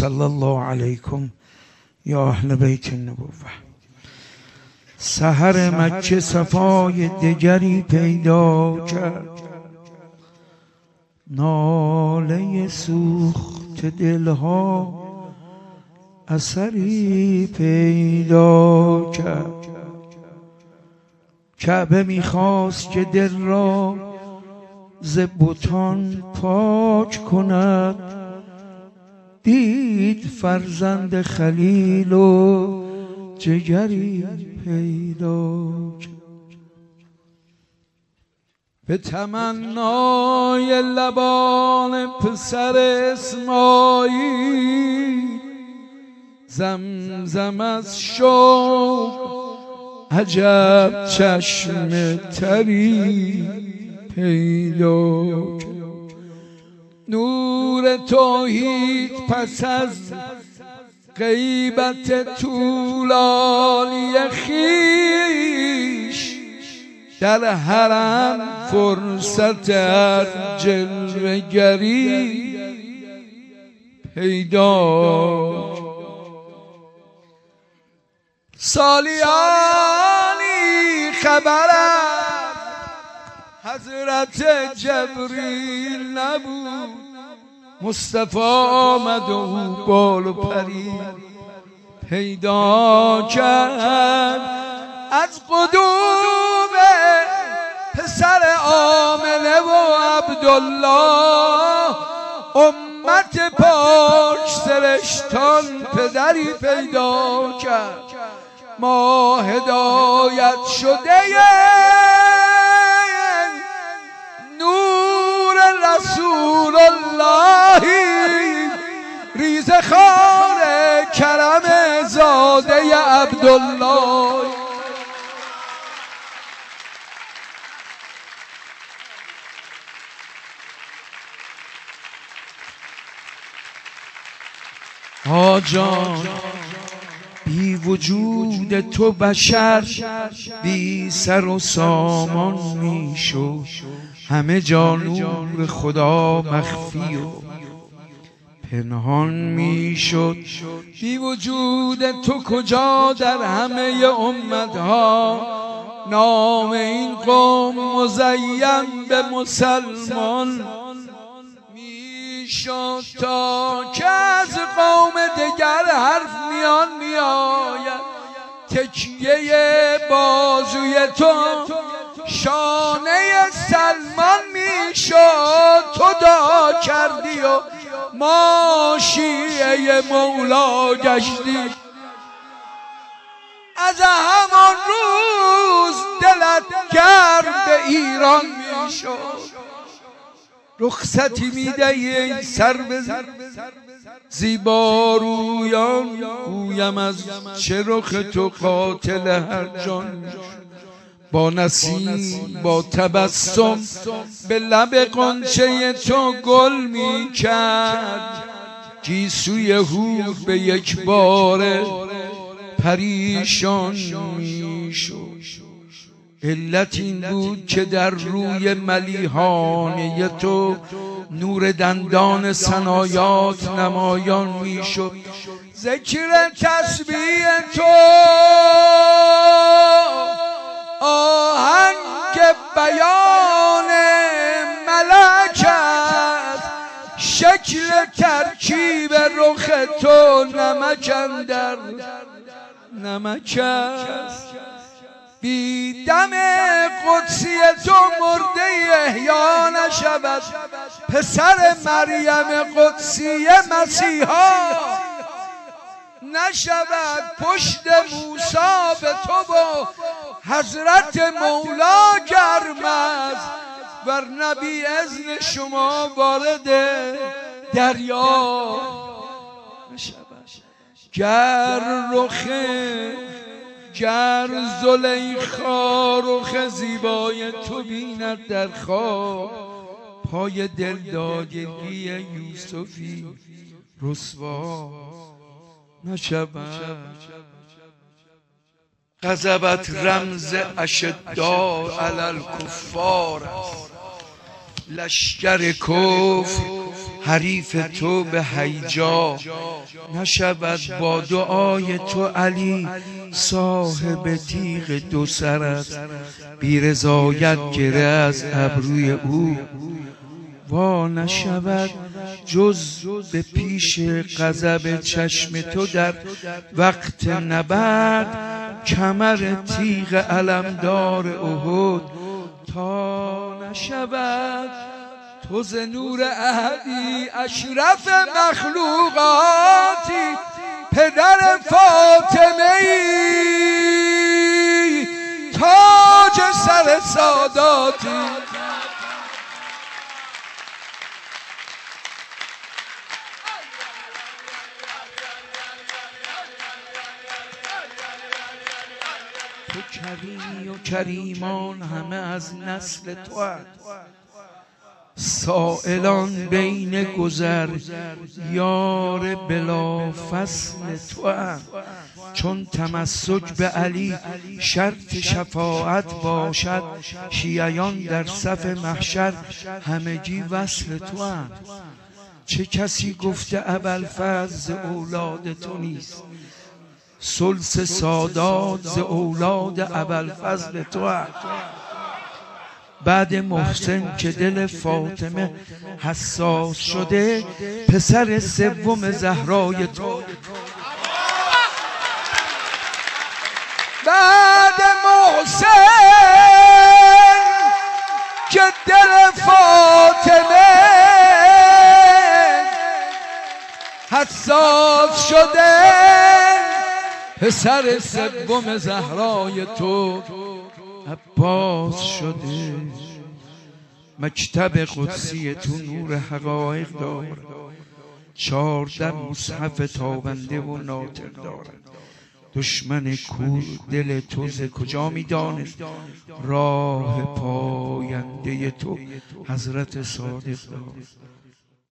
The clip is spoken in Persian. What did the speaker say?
صلی الله علیکم یا اهل بیت النبوه. سحر مکه صفای دگری پیدا کرد، ناله سوخت دلها اثری پیدا کرد. کعبه میخواست که دل را ز بتان پاک کند، دید فرزند خلیل و جگری پیدا کرد. به تمنای لبان پسر اسماعیل، زمزم از شوق عجب چشم تری پیدا کرد. نور توحید پس از غیبت طولانی خویش، در حرم فرصت هر جلوه گری پیدا کرد. سالیانی خبرم حضرت جبریل نبود، مصطفی آمد و بال و پری پیدا کرد. از قدوم پسر آمنه و عبدالله، امت پاک سرشتان پدری پیدا کرد. ما هدایت شده نور رسول الله، ریزخوار کرم زاده عبدالله. آجان بی وجود تو بشر بی سر و سامان میشد، همه جا نور خدا مخفی و پنهان میشد. بی وجود تو کجا در همه امتها نام این قوم مزین به مسلمان میشد، تا که از قوم دگر حرف میان میآید. تکیه بازوی تو شانه سلمان میشد، تو دعا کردی و ما شیعه مولا گشتیم. از همان روز دلت گرم به ایران میشد. رخصتی میدهی ای سرو زیبا رویان، گویم از چه رخ تو قاتل هر جان. با نسیم با تبسم به لب غنچه تو گل می کرد، گیسوی حور به یک بار پریشان می شد. علت این بود که در روی ملیحانه تو نور دندان ثنایات نمایان می شد. ذکر تسبیح تو آهنگ بیان ملکت، شکل ترکیب رخ تو نمک اندر نمک است. بی دم قدسی تو مرده احیا نشود، پسر مریم قدسی مسیحا نشود. پشت موسی به تو و حضرت مولا گرم است، ورنه بی اذن شما وارد دریا نشود. گر رخه گر زلیخا رخ زیبای تو بیند در خواب، پای دلدادگی یوسفی رسوا نشود. غضبت رمز اشداء علی الکفار است، لشکر کفر حریف تو به هیجا نشود با دعای تو علی صاحب تیغ دو سرت بی رضایت گره از ابروی او وا نشود جز به پیش غضب چشم تو در وقت نبرد کمر تیغ علمدار احد تا نشود تو ز نور احدی اشرف مخلوقاتی پدر فاطمه ای تاج سر ساداتی تو کریمی و کریمان همه از نسل تو هست سائلان بین گذر یار بلا فصل تو هم چون تمسک به علی شرط شفاعت باشد شیعیان در صف محشر همگی وصل تو هم چه کسی گفته ابوالفضل اولاد تو نیست ثلث سادات ز اولاد ابوالفضل تو هم بعد محسن که دل فاطمه حساس شده پسر سوم زهرای تو بعد محسن که دل فاطمه حساس شده پسر سوم زهرای تو عباس شده مکتب قدسی تو نور حقایق داره 14 مصحف تابنده و ناطق داره دشمن کور دل تو ز کجا میدانست راه پاینده تو حضرت صادق داره